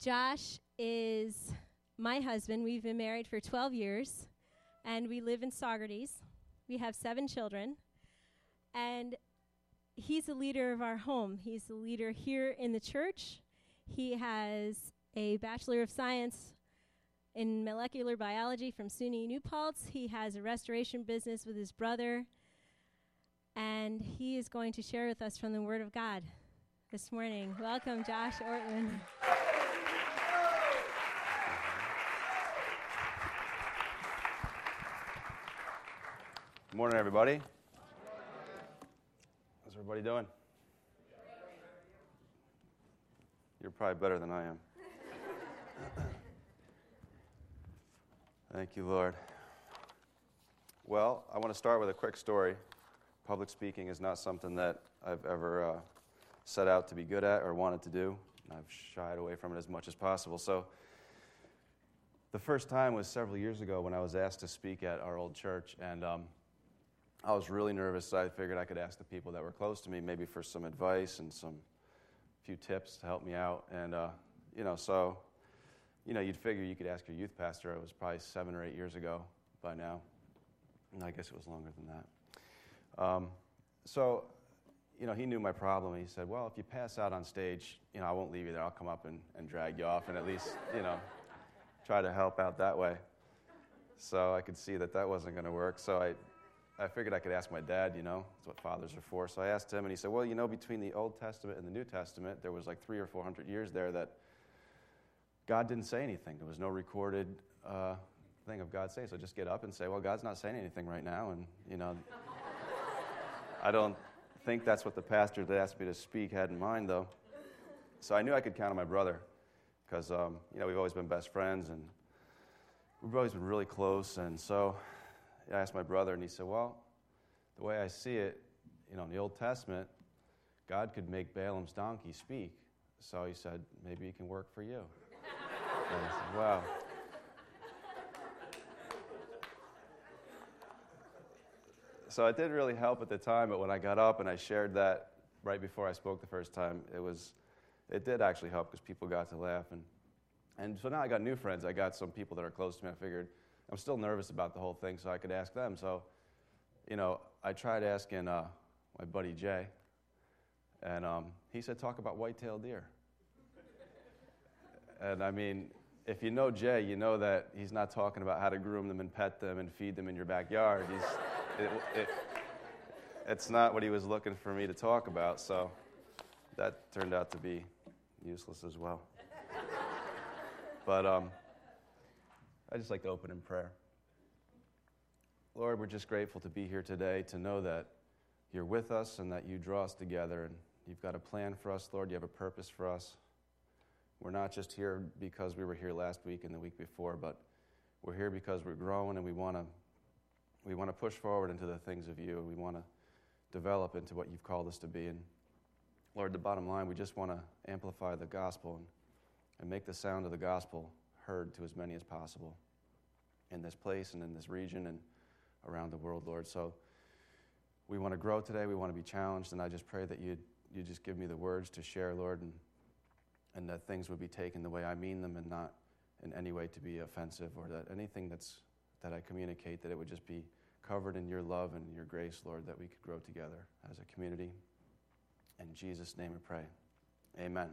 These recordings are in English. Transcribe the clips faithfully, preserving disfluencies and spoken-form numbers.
Josh is my husband. We've been married for twelve years, and we live in Saugerties. We have seven children, and he's the leader of our home. He's the leader here in the church. He has a Bachelor of Science in molecular biology from SUNY New Paltz. He has a restoration business with his brother, and he is going to share with us from the Word of God this morning. Welcome, Josh Ortman. Good morning, everybody. How's everybody doing? You're probably better than I am. Thank you, Lord. Well, I want to start with a quick story. Public speaking is not something that I've ever uh, set out to be good at or wanted to do. I've shied away from it as much as possible. So the first time was several years ago when I was asked to speak at our old church, and um, I was really nervous. So I figured I could ask the people that were close to me maybe for some advice and some few tips to help me out. And, uh, you know, so... You know, you'd figure you could ask your youth pastor. It was probably seven or eight years ago by now. And I guess it was longer than that. Um, so, you know, he knew my problem. He said, well, if you pass out on stage, you know, I won't leave you there. I'll come up and, and drag you off and at least, you know, try to help out that way. So I could see that that wasn't going to work. So I, I figured I could ask my dad, you know. That's what fathers are for. So I asked him, and he said, well, you know, between the Old Testament and the New Testament, there was like three or four hundred years there that God didn't say anything. There was no recorded uh, thing of God saying. So just get up and say, well, God's not saying anything right now. And, you know, I don't think that's what the pastor that asked me to speak had in mind, though. So I knew I could count on my brother because, um, you know, we've always been best friends and we've always been really close. And so I asked my brother, and he said, well, the way I see it, you know, in the Old Testament, God could make Balaam's donkey speak. So he said, maybe it can work for you. And I said, wow. So it didn't really help at the time, but when I got up and I shared that right before I spoke the first time, it was, it did actually help because people got to laugh. And, and so now I got new friends. I got some people that are close to me. I figured I'm still nervous about the whole thing, so I could ask them. So, you know, I tried asking uh, my buddy Jay, and um, he said, talk about white-tailed deer. And I mean, if you know Jay, you know that he's not talking about how to groom them and pet them and feed them in your backyard. He's, it, it, it's not what he was looking for me to talk about, so that turned out to be useless as well. But um, I'd just like to open in prayer. Lord, we're just grateful to be here today, to know that you're with us and that you draw us together, and you've got a plan for us, Lord. You have a purpose for us. We're not just here because we were here last week and the week before, but we're here because we're growing and we want to we want to push forward into the things of you. We want to develop into what you've called us to be. And Lord, the bottom line, we just want to amplify the gospel and, and make the sound of the gospel heard to as many as possible in this place and in this region and around the world, Lord. So we want to grow today. We want to be challenged, and I just pray that you you just give me the words to share, Lord, and and that things would be taken the way I mean them and not in any way to be offensive, or that anything that's that I communicate, that it would just be covered in your love and your grace, Lord, that we could grow together as a community. In Jesus' name we pray. Amen.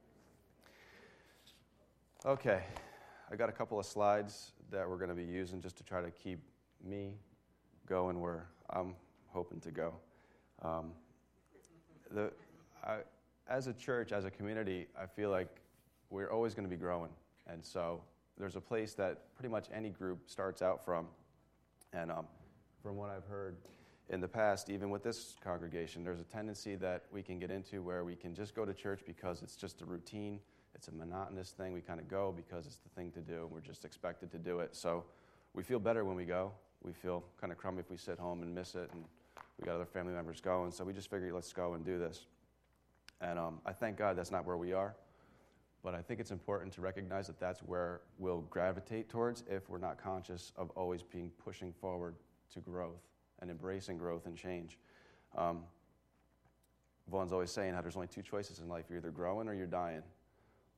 Okay, I got a couple of slides that we're going to be using just to try to keep me going where I'm hoping to go. Um, the I, As a church, as a community, I feel like we're always going to be growing. And so there's a place that pretty much any group starts out from. And um, from what I've heard in the past, even with this congregation, there's a tendency that we can get into where we can just go to church because it's just a routine. It's a monotonous thing. We kind of go because it's the thing to do, and we're just expected to do it. So we feel better when we go. We feel kind of crummy if we sit home and miss it, and we got other family members going. So we just figured, let's go and do this. And um, I thank God that's not where we are, but I think it's important to recognize that that's where we'll gravitate towards if we're not conscious of always being pushing forward to growth and embracing growth and change. Um, Vaughn's always saying how there's only two choices in life. You're either growing or you're dying.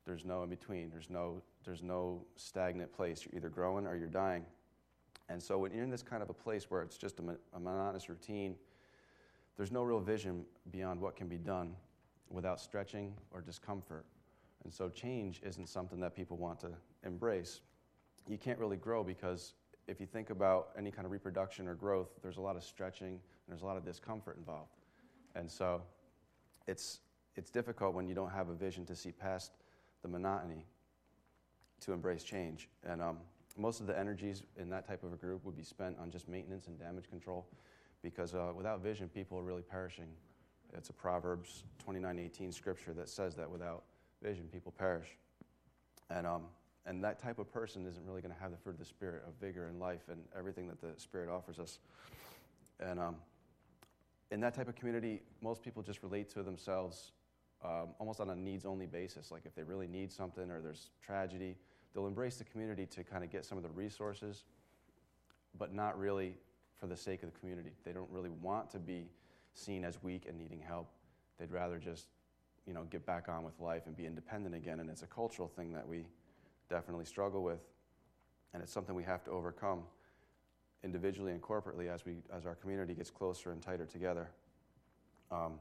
There's no in between. There's no, there's no stagnant place. You're either growing or you're dying. And so when you're in this kind of a place where it's just a, mon- a monotonous routine, there's no real vision beyond what can be done without stretching or discomfort. And so change isn't something that people want to embrace. You can't really grow because if you think about any kind of reproduction or growth, there's a lot of stretching and there's a lot of discomfort involved. And so it's it's difficult when you don't have a vision to see past the monotony to embrace change. And um, most of the energies in that type of a group would be spent on just maintenance and damage control because uh, without vision, people are really perishing. It's a Proverbs twenty-nine eighteen scripture that says that without vision, people perish. And um, and that type of person isn't really going to have the fruit of the Spirit of vigor and life and everything that the Spirit offers us. And um, in that type of community, most people just relate to themselves um, almost on a needs-only basis. Like if they really need something or there's tragedy, they'll embrace the community to kind of get some of the resources, but not really for the sake of the community. They don't really want to be seen as weak and needing help. They'd rather just, you know, get back on with life and be independent again. And it's a cultural thing that we definitely struggle with, and it's something we have to overcome individually and corporately as we as our community gets closer and tighter together. Um,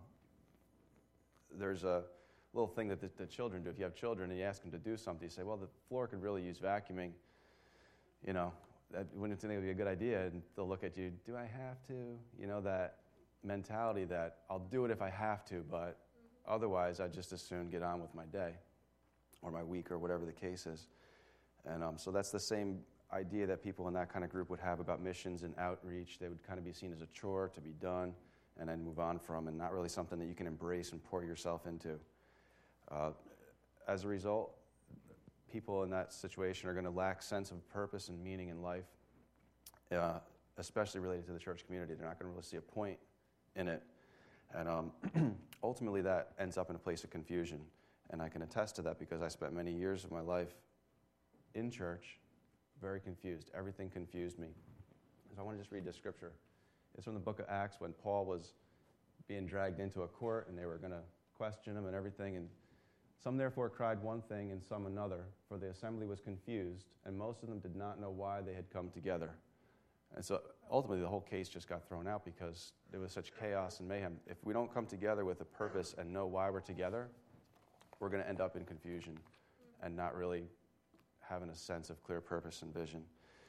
there's a little thing that the, the children do. If you have children and you ask them to do something, you say, well, the floor could really use vacuuming. You know, that wouldn't think it would be a good idea. And they'll look at you, do I have to? You know, that mentality that I'll do it if I have to, but otherwise I'd just as soon get on with my day or my week or whatever the case is. And um, so that's the same idea that people in that kind of group would have about missions and outreach. They would kind of be seen as a chore to be done and then move on from, and not really something that you can embrace and pour yourself into. Uh, as a result, people in that situation are going to lack sense of purpose and meaning in life, uh, especially related to the church community. They're not going to really see a point in it. And um, ultimately that ends up in a place of confusion. And I can attest to that because I spent many years of my life in church very confused. Everything confused me. So I want to just read this scripture. It's from the book of Acts when Paul was being dragged into a court and they were going to question him and everything. And some therefore cried one thing and some another, for the assembly was confused, and most of them did not know why they had come together. And so ultimately the whole case just got thrown out because there was such chaos and mayhem. If we don't come together with a purpose and know why we're together, we're going to end up in confusion and not really having a sense of clear purpose and vision.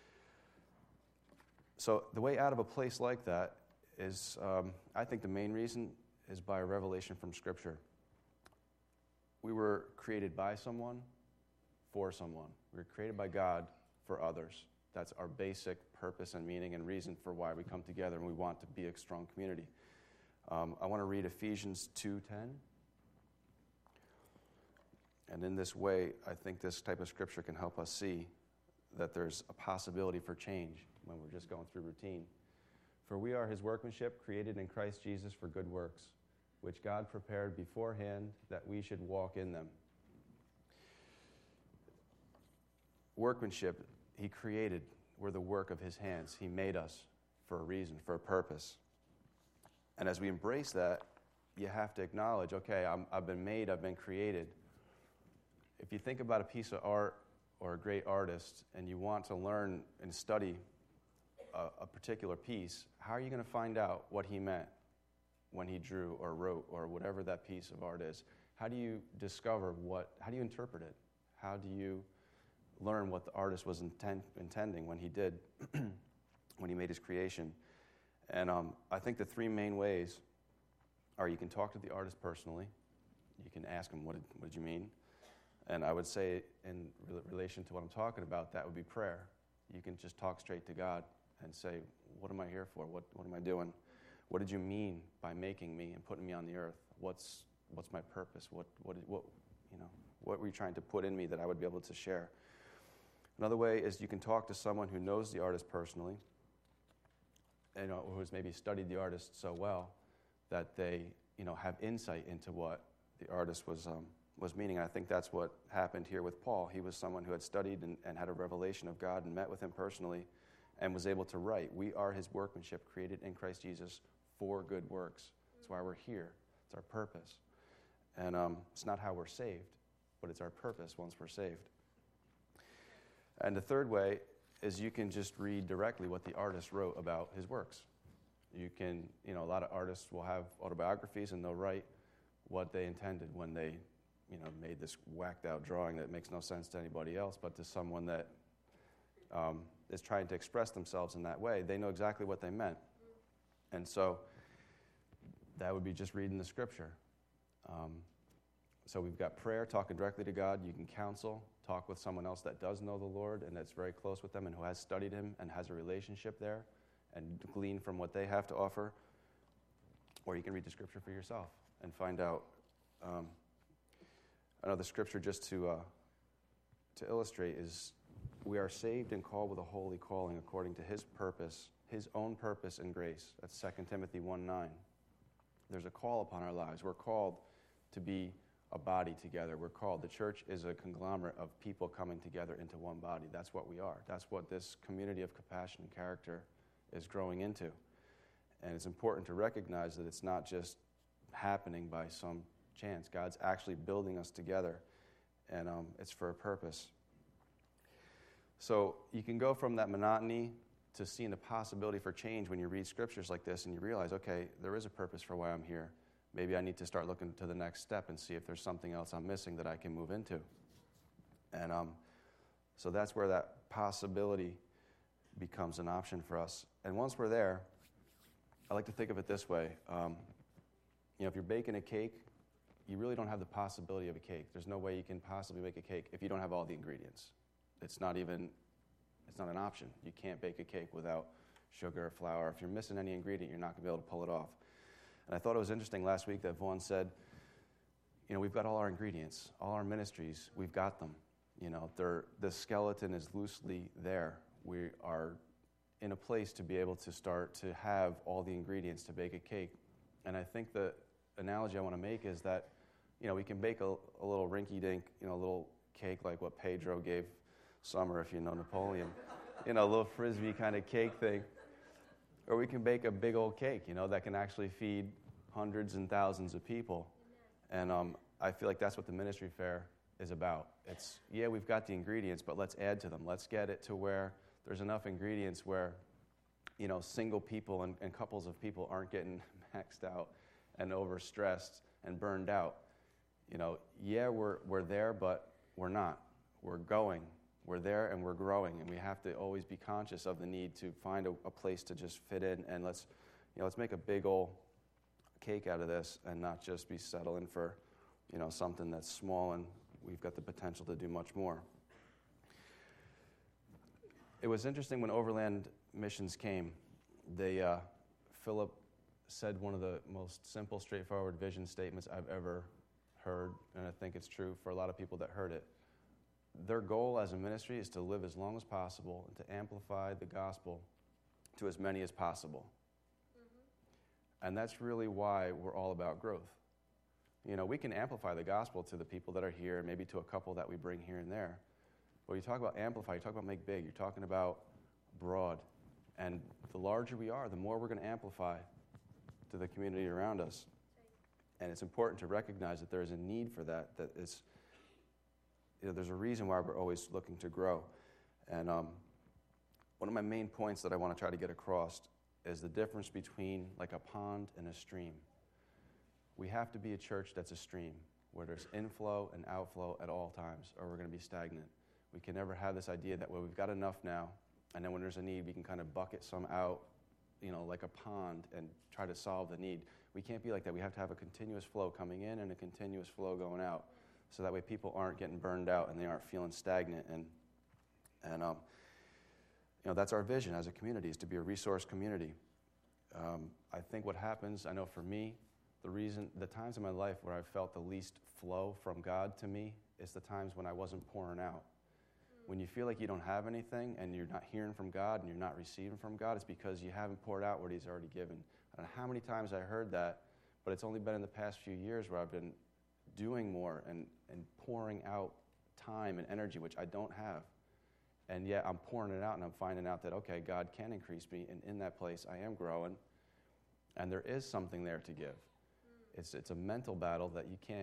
So the way out of a place like that is, um, I think the main reason is by a revelation from Scripture. We were created by someone, for someone. We were created by God for others. That's our basic purpose and meaning and reason for why we come together and we want to be a strong community. Um, I want to read Ephesians two ten. And in this way, I think this type of scripture can help us see that there's a possibility for change when we're just going through routine. For we are his workmanship, created in Christ Jesus for good works, which God prepared beforehand that we should walk in them. Workmanship, he created. We're the work of his hands. He made us for a reason, for a purpose. And as we embrace that, you have to acknowledge, okay, I'm, I've been made, I've been created. If you think about a piece of art or a great artist and you want to learn and study a, a particular piece, how are you going to find out what he meant when he drew or wrote or whatever that piece of art is? How do you discover what, how do you interpret it? How do you learn what the artist was intent, intending when he did, when he made his creation? And um, I think the three main ways are you can talk to the artist personally. You can ask him, what did, what did you mean? And I would say in re- relation to what I'm talking about, that would be prayer. You can just talk straight to God and say, what am I here for? What, what am I doing? What did you mean by making me and putting me on the earth? What's what's my purpose? What what what you know? What were you trying to put in me that I would be able to share? Another way is you can talk to someone who knows the artist personally, and you know, who has maybe studied the artist so well that they you know have insight into what the artist was um, was meaning. And I think that's what happened here with Paul. He was someone who had studied and, and had a revelation of God and met with him personally, and was able to write, "We are his workmanship, created in Christ Jesus for good works." That's why we're here. It's our purpose. And um, it's not how we're saved. but it's our purpose once we're saved. And the third way is you can just read directly what the artist wrote about his works. You can, you know, a lot of artists will have autobiographies and they'll write what they intended when they, you know, made this whacked out drawing that makes no sense to anybody else, but to someone that um, is trying to express themselves in that way, they know exactly what they meant. And so that would be just reading the scripture. Um, so we've got prayer, talking directly to God. You can counsel, talk with someone else that does know the Lord and that's very close with them and who has studied him and has a relationship there and glean from what they have to offer. Or you can read the scripture for yourself and find out. Um, another scripture just to uh, to illustrate is, we are saved and called with a holy calling according to his purpose, his own purpose and grace. That's Second Timothy one nine. There's a call upon our lives. We're called to be a body together. We're called. The church is a conglomerate of people coming together into one body. That's what we are. That's what this community of compassion and character is growing into. And it's important to recognize that it's not just happening by some chance. God's actually building us together, and um, it's for a purpose. So you can go from that monotony to seeing the possibility for change when you read scriptures like this and you realize, okay, there is a purpose for why I'm here. Maybe I need to start looking to the next step and see if there's something else I'm missing that I can move into. And um, so that's where that possibility becomes an option for us. And once we're there, I like to think of it this way. Um, you know, if you're baking a cake, you really don't have the possibility of a cake. There's no way you can possibly make a cake if you don't have all the ingredients. It's not even, it's not an option. You can't bake a cake without sugar or flour. If you're missing any ingredient, you're not going to be able to pull it off. And I thought it was interesting last week that Vaughn said, you know, we've got all our ingredients, all our ministries, we've got them. You know, they're, the skeleton is loosely there. We are in a place to be able to start to have all the ingredients to bake a cake. And I think the analogy I want to make is that, you know, we can bake a, a little rinky-dink, you know, a little cake like what Pedro gave Summer, if you know Napoleon, you know, a little frisbee kind of cake thing. Or we can bake a big old cake, you know, that can actually feed hundreds and thousands of people. And um, I feel like that's what the ministry fair is about. It's, yeah, we've got the ingredients, but let's add to them. Let's get it to where there's enough ingredients where, you know, single people and, and couples of people aren't getting maxed out and overstressed and burned out. You know, yeah, we're we're there, but we're not. We're going. We're there and we're growing, and we have to always be conscious of the need to find a, a place to just fit in, and let's, you know, let's make a big old cake out of this and not just be settling for, you know, something that's small, and we've got the potential to do much more. It was interesting when Overland Missions came. They, uh, Philip said one of the most simple, straightforward vision statements I've ever heard, and I think it's true for a lot of people that heard it. Their goal as a ministry is to live as long as possible and to amplify the gospel to as many as possible. Mm-hmm. And that's really why we're all about growth. You know, we can amplify the gospel to the people that are here, maybe to a couple that we bring here and there. But you talk about amplify, you talk about make big, you're talking about broad. And the larger we are, the more we're going to amplify to the community around us. And it's important to recognize that there is a need for that, that it's, you know, there's a reason why we're always looking to grow. And um, one of my main points that I want to try to get across is the difference between like a pond and a stream. We have to be a church that's a stream, where there's inflow and outflow at all times, or we're going to be stagnant. We can never have this idea that, well, we've got enough now, and then when there's a need, we can kind of bucket some out, you know, like a pond and try to solve the need. We can't be like that. We have to have a continuous flow coming in and a continuous flow going out, so that way people aren't getting burned out and they aren't feeling stagnant. And, and um, you know, that's our vision as a community, is to be a resource community. Um, I think what happens, I know for me, the reason, the times in my life where I felt the least flow from God to me is the times when I wasn't pouring out. When you feel like you don't have anything and you're not hearing from God and you're not receiving from God, it's because you haven't poured out what He's already given. I don't know how many times I heard that, but it's only been in the past few years where I've been doing more and, and pouring out time and energy, which I don't have. And yet I'm pouring it out and I'm finding out that, okay, God can increase me, and in that place I am growing, and there is something there to give. It's it's a mental battle that you can't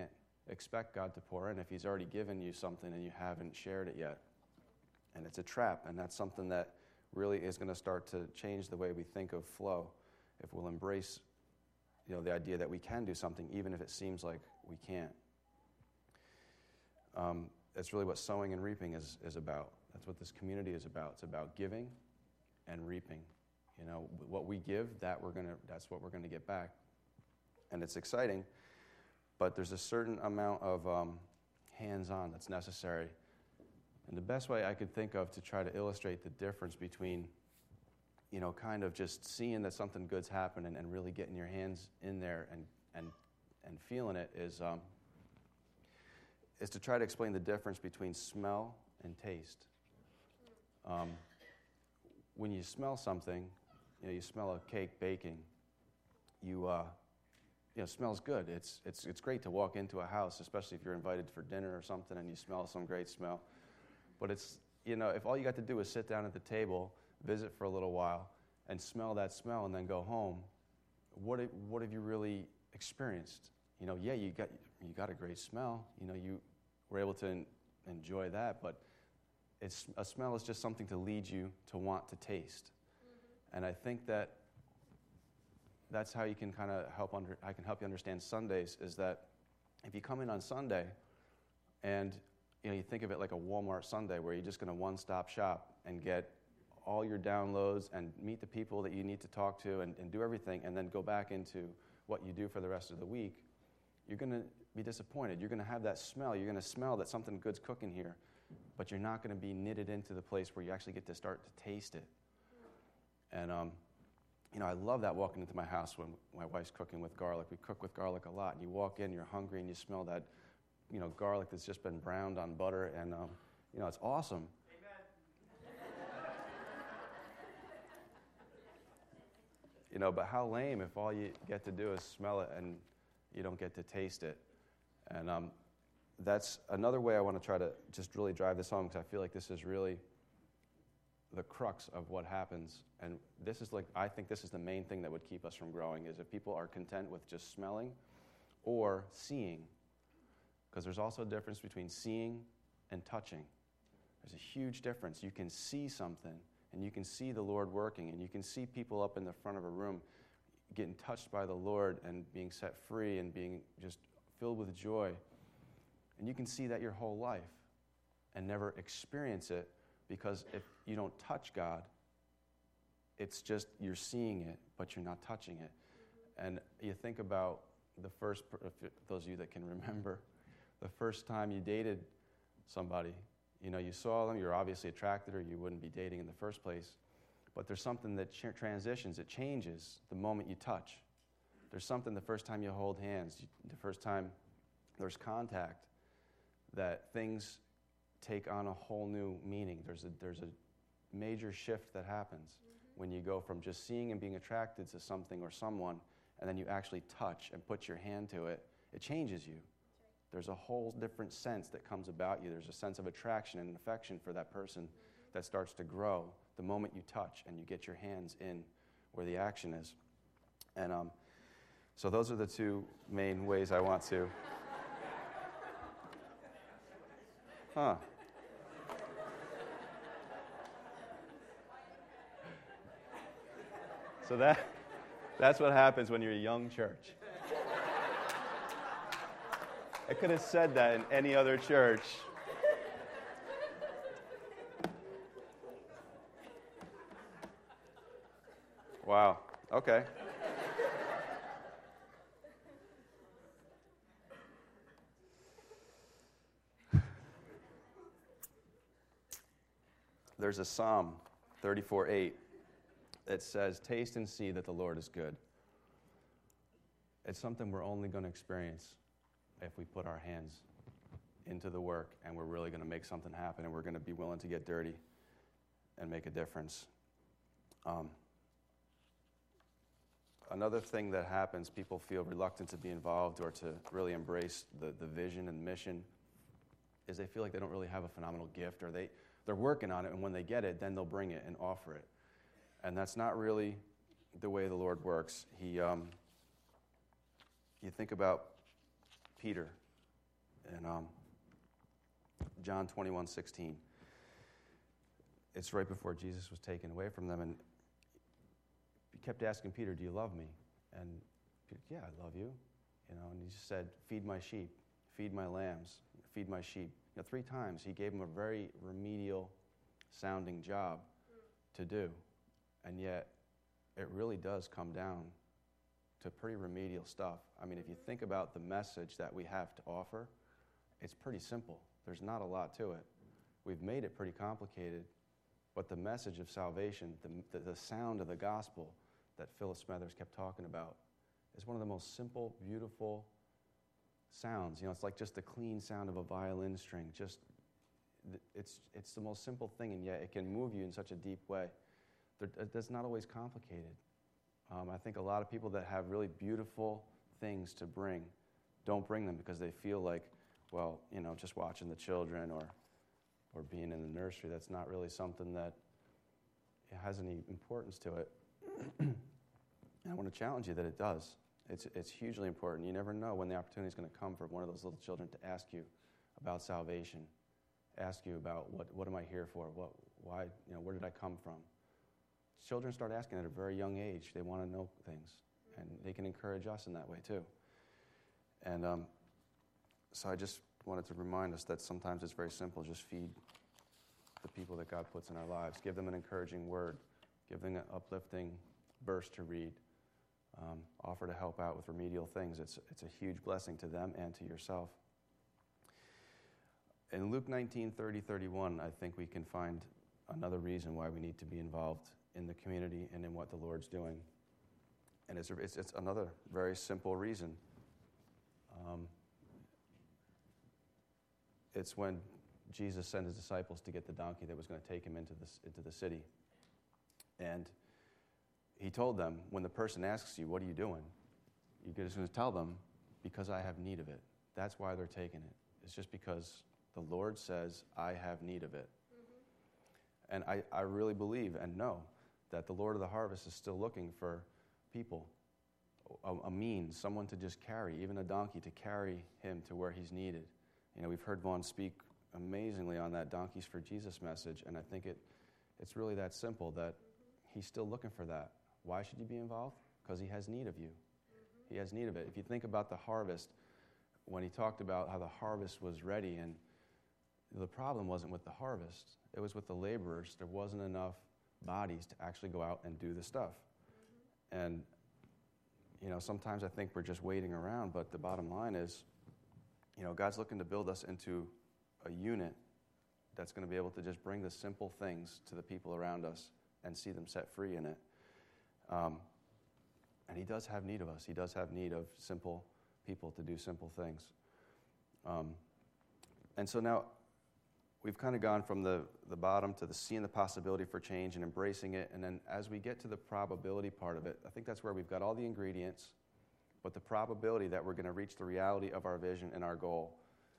expect God to pour in if he's already given you something and you haven't shared it yet. And it's a trap, and that's something that really is going to start to change the way we think of flow if we'll embrace, you know, the idea that we can do something even if it seems like we can't. Um, that's really what sowing and reaping is, is about. That's what this community is about. It's about giving and reaping. You know, what we give, that we're gonna, that's what we're going to get back. And it's exciting, but there's a certain amount of um, hands-on that's necessary. And the best way I could think of to try to illustrate the difference between, you know, kind of just seeing that something good's happening and really getting your hands in there and and and feeling it is um, is to try to explain the difference between smell and taste. Um, when you smell something, you know, you smell a cake baking, you uh, you know, it smells good. It's it's it's great to walk into a house, especially if you're invited for dinner or something, and you smell some great smell. But it's, you know, if all you got to do is sit down at the table, visit for a little while, and smell that smell, and then go home, what have, what have you really experienced? You know, yeah, you got you got a great smell. You know, you were able to en- enjoy that, but it's a smell is just something to lead you to want to taste. Mm-hmm. And I think that that's how you can kind of help under. I can help you understand Sundays is that if you come in on Sunday, and you know, you think of it like a Walmart Sunday where you're just going to one-stop shop and get all your downloads and meet the people that you need to talk to and, and do everything and then go back into what you do for the rest of the week, you're going to be disappointed. You're going to have that smell. You're going to smell that something good's cooking here, but you're not going to be knitted into the place where you actually get to start to taste it. And, um, you know, I love that walking into my house when my wife's cooking with garlic. We cook with garlic a lot. And you walk in, you're hungry, and you smell that, you know, garlic that's just been browned on butter, and, um, you know, it's awesome. Amen. You know, but how lame if all you get to do is smell it and you don't get to taste it. And um, that's another way I want to try to just really drive this home, because I feel like this is really the crux of what happens. And this is like, I think this is the main thing that would keep us from growing, is if people are content with just smelling or seeing. Because there's also a difference between seeing and touching. There's a huge difference. You can see something, and you can see the Lord working, and you can see people up in the front of a room getting touched by the Lord and being set free and being just filled with joy. And you can see that your whole life and never experience it, because if you don't touch God, it's just you're seeing it, but you're not touching it. And you think about the first, those of you that can remember, the first time you dated somebody, you know, you saw them, you're obviously attracted, or you wouldn't be dating in the first place. But there's something that ch- transitions, it changes the moment you touch. There's something the first time you hold hands, the first time there's contact, that things take on a whole new meaning. There's a, there's a major shift that happens mm-hmm. when you go from just seeing and being attracted to something or someone, and then you actually touch and put your hand to it. It changes you. There's a whole different sense that comes about you. There's a sense of attraction and affection for that person mm-hmm. that starts to grow the moment you touch and you get your hands in where the action is. And um, so those are the two main ways I want to. Huh. So that that's what happens when you're a young church. I could have said that in any other church. Wow. Okay. There's a Psalm thirty-four eight that says, "Taste and see that the Lord is good." It's something we're only going to experience if we put our hands into the work, and we're really going to make something happen, and we're going to be willing to get dirty and make a difference. Um, another thing that happens, people feel reluctant to be involved or to really embrace the, the vision and mission, is they feel like they don't really have a phenomenal gift, or they, they're working on it, and when they get it, then they'll bring it and offer it. And that's not really the way the Lord works. He, um, you think about Peter. And um, John twenty-one sixteen. It's right before Jesus was taken away from them, and he kept asking Peter, "Do you love me?" And Peter, "Yeah, I love you." You know, and he just said, "Feed my sheep, feed my lambs, feed my sheep." You know, three times he gave him a very remedial sounding job to do, and yet it really does come down to pretty remedial stuff. I mean, if you think about the message that we have to offer, it's pretty simple. There's not a lot to it. We've made it pretty complicated, but the message of salvation, the, the, the sound of the gospel that Phyllis Smethers kept talking about, is one of the most simple, beautiful sounds. You know, it's like just the clean sound of a violin string. Just, it's it's the most simple thing, and yet it can move you in such a deep way. That's not always complicated. Um, I think a lot of people that have really beautiful things to bring don't bring them because they feel like, well, you know, just watching the children or or being in the nursery, that's not really something that has any importance to it. And I want to challenge you that it does. It's it's hugely important. You never know when the opportunity is going to come for one of those little children to ask you about salvation, ask you about what what am I here for? What why you know where did I come from? Children start asking at a very young age. They want to know things, and they can encourage us in that way too. And um, so I just wanted to remind us that sometimes it's very simple. Just feed the people that God puts in our lives. Give them an encouraging word. Give them an uplifting verse to read. Um, offer to help out with remedial things. It's it's a huge blessing to them and to yourself. In Luke nineteen, thirty, thirty-one, I think we can find another reason why we need to be involved in the community and in what the Lord's doing. And it's, it's, it's another very simple reason. Um, it's when Jesus sent his disciples to get the donkey that was going to take him into the, into the city. And he told them, when the person asks you, "What are you doing?" you're just going to tell them, "Because I have need of it." That's why they're taking it. It's just because the Lord says, "I have need of it." Mm-hmm. And I, I really believe and know that the Lord of the harvest is still looking for people, a, a means, someone to just carry, even a donkey, to carry him to where he's needed. You know, we've heard Vaughn speak amazingly on that Donkeys for Jesus message, and I think it it's really that simple, that he's still looking for that. Why should you be involved? Because he has need of you. Mm-hmm. He has need of it. If you think about the harvest, when he talked about how the harvest was ready, and the problem wasn't with the harvest, it was with the laborers. There wasn't enough bodies to actually go out and do the stuff. Mm-hmm. And, you know, sometimes I think we're just waiting around, but the bottom line is, you know, God's looking to build us into a unit that's going to be able to just bring the simple things to the people around us and see them set free in it. Um, and he does have need of us. He does have need of simple people to do simple things. Um, and so now we've kind of gone from the, the bottom to the seeing the possibility for change and embracing it. And then as we get to the probability part of it, I think that's where we've got all the ingredients, but the probability that we're going to reach the reality of our vision and our goal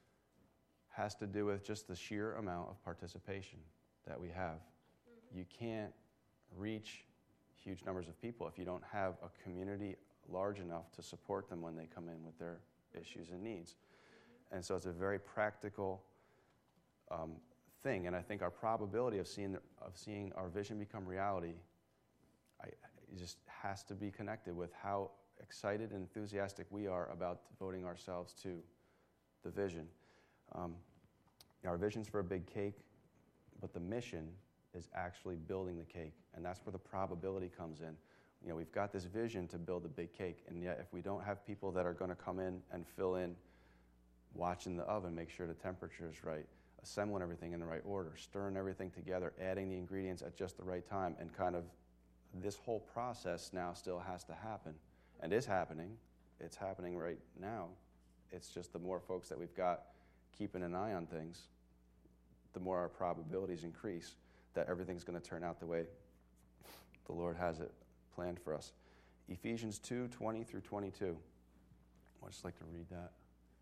has to do with just the sheer amount of participation that we have. Mm-hmm. You can't reach huge numbers of people if you don't have a community large enough to support them when they come in with their issues and needs. Mm-hmm. And so it's a very practical um, thing, and I think our probability of seeing of seeing our vision become reality I, it just has to be connected with how excited and enthusiastic we are about devoting ourselves to the vision. Um, our vision's for a big cake, but the mission is actually building the cake, and that's where the probability comes in. You know, we've got this vision to build a big cake, and yet if we don't have people that are going to come in and fill in, watching the oven, make sure the temperature is right, assembling everything in the right order, stirring everything together, adding the ingredients at just the right time, and kind of this whole process now still has to happen, and is happening. It's happening right now. It's just the more folks that we've got keeping an eye on things, the more our probabilities increase that everything's going to turn out the way the Lord has it planned for us. Ephesians two, twenty through twenty-two. I'd just like to read that.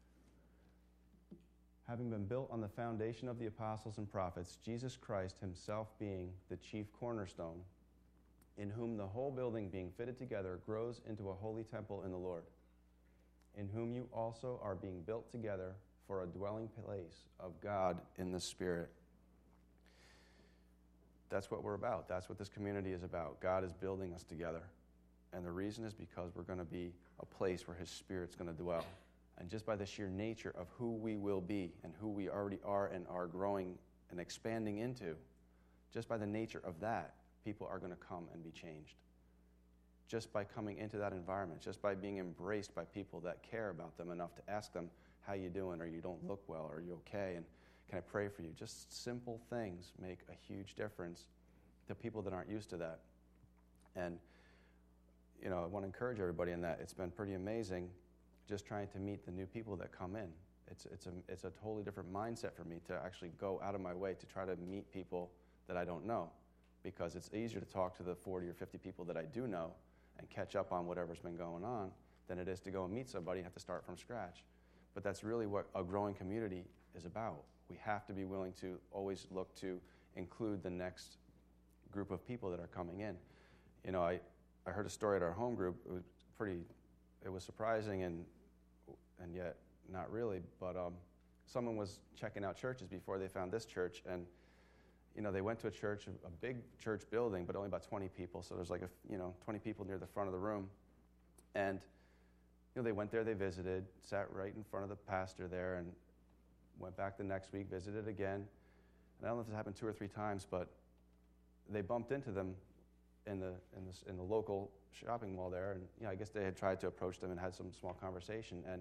Having been built on the foundation of the apostles and prophets, Jesus Christ himself being the chief cornerstone, in whom the whole building being fitted together grows into a holy temple in the Lord, in whom you also are being built together for a dwelling place of God in the Spirit. That's what we're about. That's what this community is about. God is building us together. And the reason is because we're going to be a place where His Spirit's going to dwell. And just by the sheer nature of who we will be and who we already are and are growing and expanding into, just by the nature of that, people are going to come and be changed. Just by coming into that environment, just by being embraced by people that care about them enough to ask them, how you doing, or you don't look well, or you okay, and can I pray for you? Just simple things make a huge difference to people that aren't used to that. And, you know, I want to encourage everybody in that. It's been pretty amazing just trying to meet the new people that come in. It's, it's, a, it's a totally different mindset for me to actually go out of my way to try to meet people that I don't know, because it's easier to talk to the forty or fifty people that I do know and catch up on whatever's been going on than it is to go and meet somebody and have to start from scratch. But that's really what a growing community is about. We have to be willing to always look to include the next group of people that are coming in. You know, I, I heard a story at our home group. It was pretty, it was surprising and and yet not really, but um, someone was checking out churches before they found this church, and you know, they went to a church, a big church building, but only about twenty people, so there's like, a, you know, twenty people near the front of the room, and you know, they went there, they visited, sat right in front of the pastor there, and went back the next week, visited again, and I don't know if this happened two or three times, but they bumped into them in the in the, in the local shopping mall there, and you know, I guess they had tried to approach them and had some small conversation, and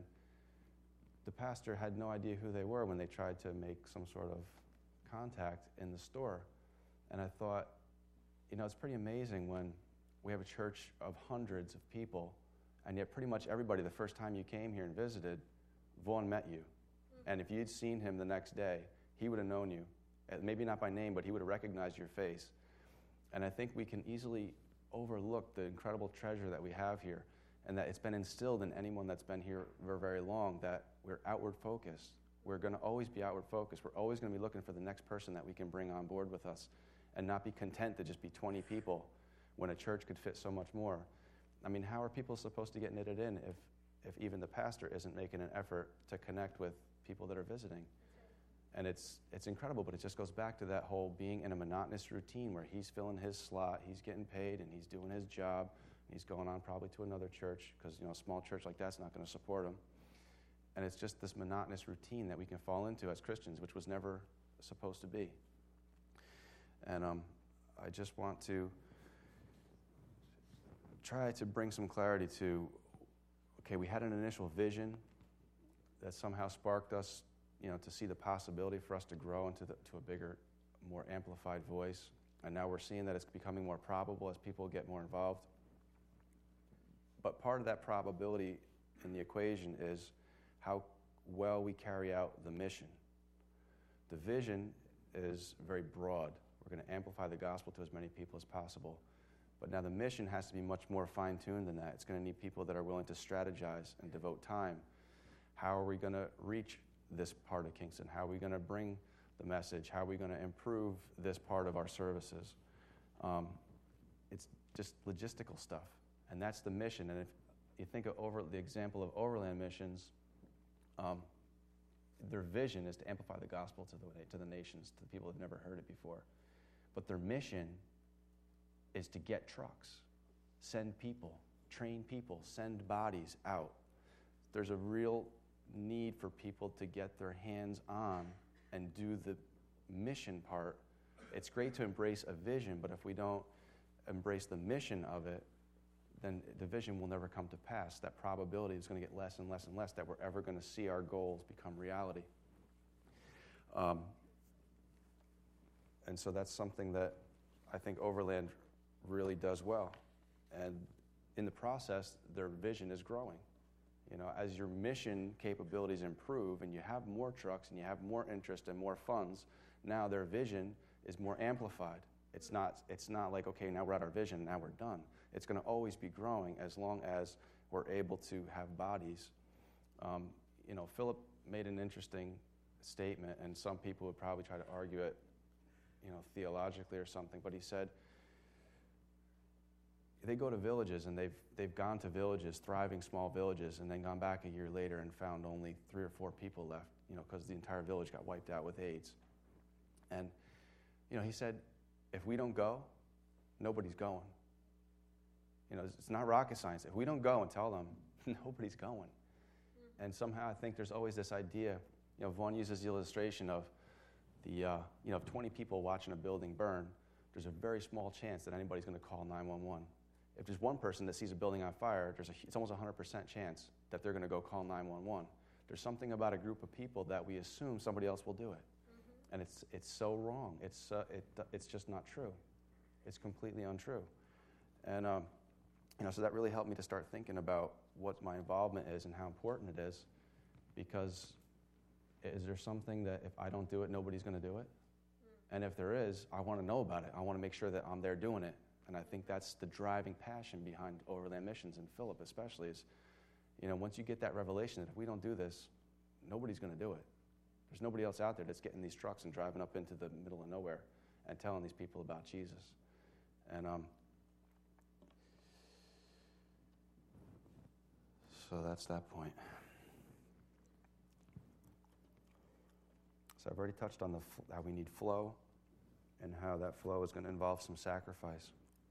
the pastor had no idea who they were when they tried to make some sort of contact in the store. And I thought, you know, it's pretty amazing when we have a church of hundreds of people, and yet pretty much everybody, the first time you came here and visited, Vaughn met you. And if you'd seen him the next day, he would have known you. Maybe not by name, but he would have recognized your face. And I think we can easily overlook the incredible treasure that we have here, and that it's been instilled in anyone that's been here for very long, that we're outward focused. We're going to always be outward focused. We're always going to be looking for the next person that we can bring on board with us, and not be content to just be twenty people when a church could fit so much more. I mean, how are people supposed to get knitted in if, if even the pastor isn't making an effort to connect with people that are visiting? And it's it's incredible, but it just goes back to that whole being in a monotonous routine where he's filling his slot, he's getting paid, and he's doing his job, and he's going on probably to another church, because you know, a small church like that's not going to support him. And it's just this monotonous routine that we can fall into as Christians, which was never supposed to be. And um, I just want to try to bring some clarity to, okay, we had an initial vision that somehow sparked us, you know, to see the possibility for us to grow into the, to a bigger, more amplified voice. And now we're seeing that it's becoming more probable as people get more involved. But part of that probability in the equation is how well we carry out the mission. The vision is very broad. We're going to amplify the gospel to as many people as possible. But now the mission has to be much more fine-tuned than that. It's going to need people that are willing to strategize and devote time. How are we going to reach this part of Kingston? How are we going to bring the message? How are we going to improve this part of our services? Um, it's just logistical stuff, and that's the mission. And if you think of over, the example of Overland Missions, um, their vision is to amplify the gospel to the, to the nations, to the people who've never heard it before. But their mission is to get trucks, send people, train people, send bodies out. There's a real need for people to get their hands on and do the mission part. It's great to embrace a vision, but if we don't embrace the mission of it, then the vision will never come to pass. That probability is going to get less and less and less that we're ever going to see our goals become reality. Um, and so that's something that I think Overland really does well. And in the process, their vision is growing. You know, as your mission capabilities improve and you have more trucks and you have more interest and more funds, now their vision is more amplified. It's not, it's not like, okay, now we're at our vision, now we're done. It's going to always be growing as long as we're able to have bodies. Um, you know, Philip made an interesting statement, and some people would probably try to argue it, you know, theologically or something, but he said, they go to villages, and they've, they've gone to villages, thriving small villages, and then gone back a year later and found only three or four people left, you know, because the entire village got wiped out with AIDS. And, you know, he said, if we don't go, nobody's going. You know, it's, it's not rocket science. If we don't go and tell them, nobody's going. Mm-hmm. And somehow I think there's always this idea, you know, Vaughn uses the illustration of the, uh, you know, if twenty people watching a building burn, there's a very small chance that anybody's going to call nine one one. If there's one person that sees a building on fire, there's a, it's almost a one hundred percent chance that they're going to go call nine one one. There's something about a group of people that we assume somebody else will do it. Mm-hmm. And it's it's so wrong. It's, uh, it, it's just not true. It's completely untrue. And um, you know, so that really helped me to start thinking about what my involvement is and how important it is, because is there something that if I don't do it, nobody's going to do it? Mm. And if there is, I want to know about it. I want to make sure that I'm there doing it. And I think that's the driving passion behind Overland Missions, and Philip especially, is, you know, once you get that revelation that if we don't do this, nobody's going to do it. There's nobody else out there that's getting these trucks and driving up into the middle of nowhere and telling these people about Jesus. And um, so that's that point. So I've already touched on the how we need flow, and how that flow is going to involve some sacrifice.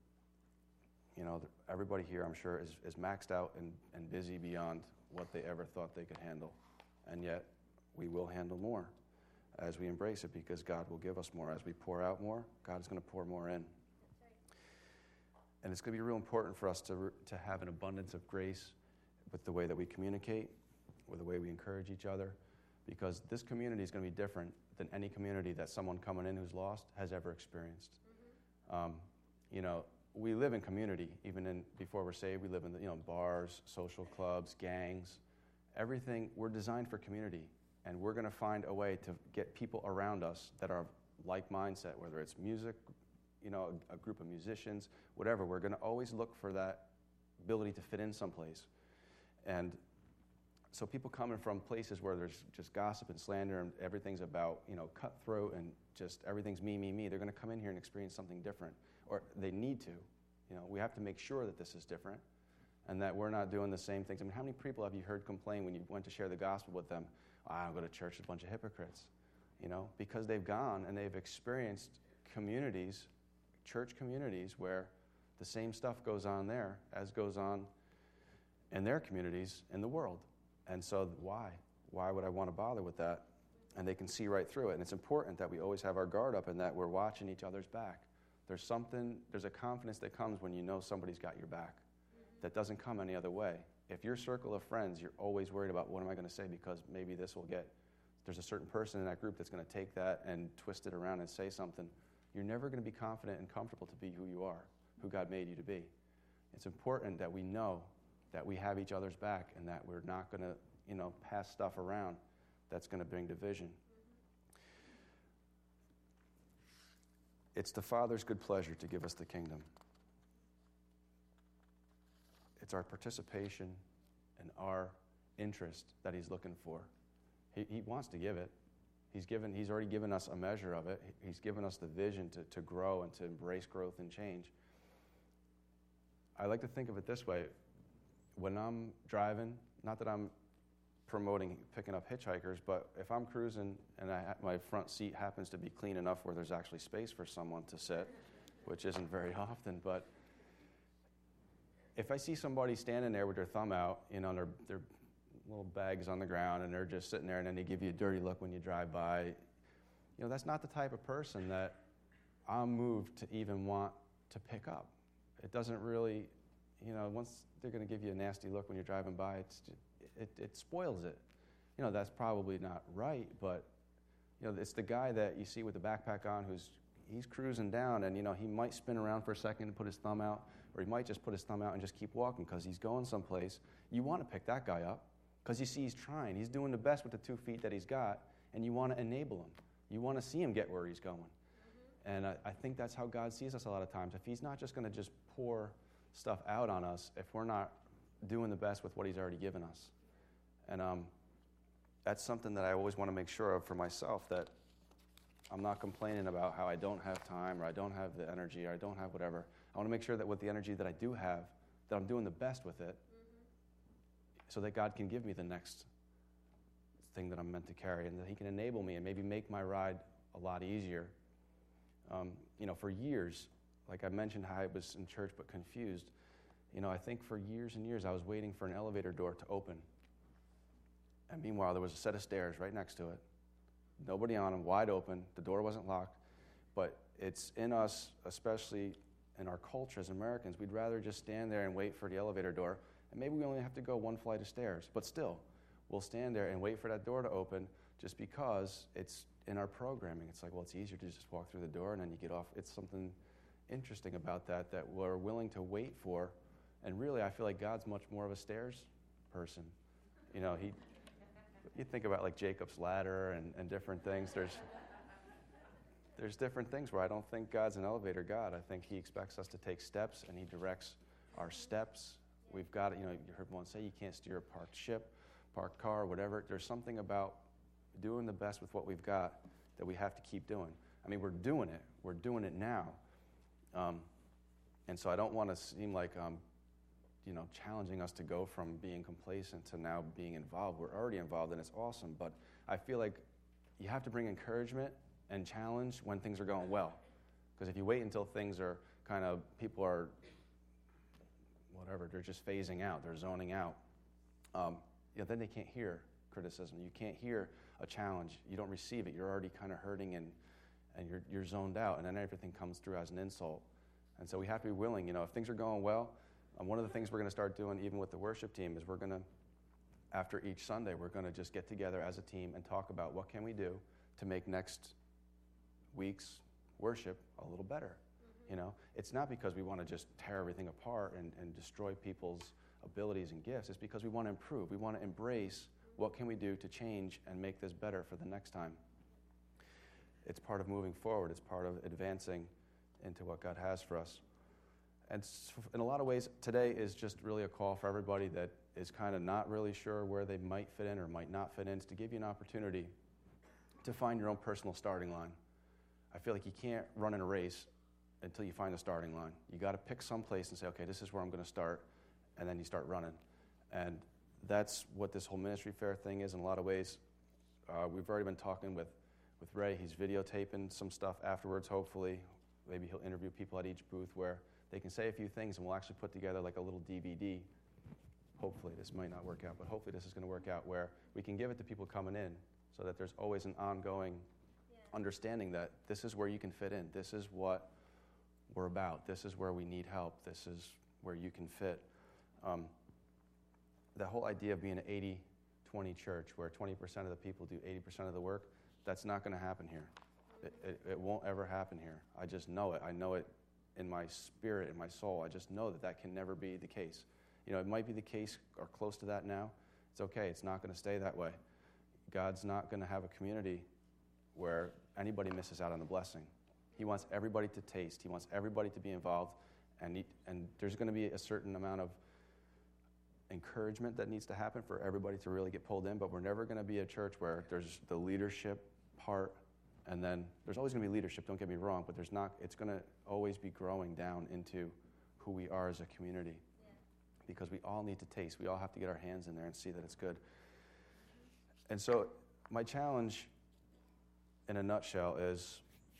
You know, everybody here, I'm sure, is, is maxed out and, and busy beyond what they ever thought they could handle. And yet, we will handle more as we embrace it, because God will give us more. As we pour out more, God is going to pour more in. That's right. And it's going to be real important for us to, to have an abundance of grace with the way that we communicate, with the way we encourage each other, because this community is going to be different than any community that someone coming in who's lost has ever experienced. Mm-hmm. Um, you know, we live in community, even in before we're saved. We live in the, you know, bars, social clubs, gangs, everything. We're designed for community, and we're going to find a way to get people around us that are like mindset, whether it's music, you know, a, a group of musicians, whatever. We're going to always look for that ability to fit in someplace. And so people coming from places where there's just gossip and slander and everything's about, you know, cutthroat and just everything's me, me, me, they're going to come in here and experience something different. Or they need to. You know, we have to make sure that this is different and that we're not doing the same things. I mean, how many people have you heard complain when you went to share the gospel with them? Oh, I don't go to church, it's a bunch of hypocrites. You know, because they've gone and they've experienced communities, church communities, where the same stuff goes on there as goes on in their communities in the world. And so why? Why would I want to bother with that? And they can see right through it. And it's important that we always have our guard up and that we're watching each other's back. There's something, there's a confidence that comes when you know somebody's got your back. Mm-hmm. That doesn't come any other way. If your circle of friends, you're always worried about what am I going to say because maybe this will get, there's a certain person in that group that's going to take that and twist it around and say something. You're never going to be confident and comfortable to be who you are, who God made you to be. It's important that we know that we have each other's back and that we're not going to, you know, pass stuff around that's going to bring division. It's the Father's good pleasure to give us the kingdom. It's our participation and our interest that he's looking for. He, he wants to give it. He's given. He's already given us a measure of it. He's given us the vision to, to grow and to embrace growth and change. I like to think of it this way. When I'm driving, not that I'm promoting picking up hitchhikers, but if I'm cruising and I, my front seat happens to be clean enough where there's actually space for someone to sit, which isn't very often, but if I see somebody standing there with their thumb out, you know, their, their little bags on the ground, and they're just sitting there, and then they give you a dirty look when you drive by, you know, that's not the type of person that I'm moved to even want to pick up. It doesn't really, you know, once they're going to give you a nasty look when you're driving by, it's just, It, it spoils it. You know, that's probably not right, but, you know, it's the guy that you see with the backpack on who's, he's cruising down and, you know, he might spin around for a second and put his thumb out, or he might just put his thumb out and just keep walking because he's going someplace. You want to pick that guy up because you see he's trying. He's doing the best with the two feet that he's got, and you want to enable him. You want to see him get where he's going. Mm-hmm. And I, I think that's how God sees us a lot of times. If he's not just going to just pour stuff out on us, if we're not doing the best with what he's already given us. And um, that's something that I always want to make sure of for myself, that I'm not complaining about how I don't have time or I don't have the energy or I don't have whatever. I want to make sure that with the energy that I do have, that I'm doing the best with it mm-hmm. so that God can give me the next thing that I'm meant to carry and that he can enable me and maybe make my ride a lot easier. Um, you know, for years, like I mentioned how I was in church but confused, you know, I think for years and years I was waiting for an elevator door to open. And meanwhile, there was a set of stairs right next to it. Nobody on them, wide open. The door wasn't locked. But it's in us, especially in our culture as Americans, we'd rather just stand there and wait for the elevator door. And maybe we only have to go one flight of stairs. But still, we'll stand there and wait for that door to open just because it's in our programming. It's like, well, it's easier to just walk through the door and then you get off. It's something interesting about that that we're willing to wait for. And really, I feel like God's much more of a stairs person. You know, he... You think about like Jacob's ladder and, and different things. There's there's different things where I don't think God's an elevator God. I think he expects us to take steps and he directs our steps. We've got it, you know, you heard one say you can't steer a parked ship, parked car, whatever. There's something about doing the best with what we've got that we have to keep doing. I mean, we're doing it. We're doing it now. Um, and so I don't want to seem like um you know, challenging us to go from being complacent to now being involved. We're already involved, and it's awesome. But I feel like you have to bring encouragement and challenge when things are going well. Because if you wait until things are kind of, people are, whatever, they're just phasing out, they're zoning out, um, you know, then they can't hear criticism. You can't hear a challenge. You don't receive it. You're already kind of hurting, and, and you're, you're zoned out, and then everything comes through as an insult. And so we have to be willing, you know, if things are going well, Um, one of the things we're going to start doing, even with the worship team, is we're going to, after each Sunday, we're going to just get together as a team and talk about what can we do to make next week's worship a little better. Mm-hmm. You know, it's not because we want to just tear everything apart and, and destroy people's abilities and gifts. It's because we want to improve. We want to embrace what can we do to change and make this better for the next time. It's part of moving forward. It's part of advancing into what God has for us. And in a lot of ways, today is just really a call for everybody that is kind of not really sure where they might fit in or might not fit in. It's to give you an opportunity to find your own personal starting line. I feel like you can't run in a race until you find the starting line. You got to pick some place and say, okay, this is where I'm going to start, and then you start running. And that's what this whole ministry fair thing is in a lot of ways. Uh, we've already been talking with, with Ray. He's videotaping some stuff afterwards, hopefully. Maybe he'll interview people at each booth where they can say a few things, and we'll actually put together like a little D V D. Hopefully, this might not work out, but hopefully this is going to work out where we can give it to people coming in so that there's always an ongoing yeah. understanding that this is where you can fit in. This is what we're about. This is where we need help. This is where you can fit. Um, the whole idea of being an eighty twenty church where twenty percent of the people do eighty percent of the work, that's not going to happen here. It, it, it won't ever happen here. I just know it. I know it in my spirit, in my soul. I just know that that can never be the case. You know, it might be the case or close to that now. It's okay. It's not going to stay that way. God's not going to have a community where anybody misses out on the blessing. He wants everybody to taste. He wants everybody to be involved. And, he, and there's going to be a certain amount of encouragement that needs to happen for everybody to really get pulled in. But we're never going to be a church where there's the leadership part. And then there's always going to be leadership, don't get me wrong, but there's not. It's going to always be growing down into who we are as a community. Yeah. Because we all need to taste. We all have to get our hands in there and see that it's good. And so my challenge in a nutshell is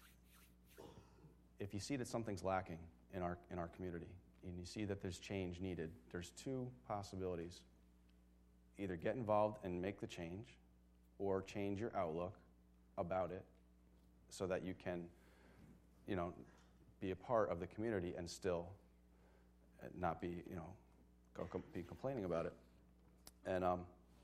if you see that something's lacking in our in our community and you see that there's change needed, there's two possibilities. Either get involved and make the change or change your outlook about it so that you can, you know, be a part of the community and still not be, you know, go com- be complaining about it. And um,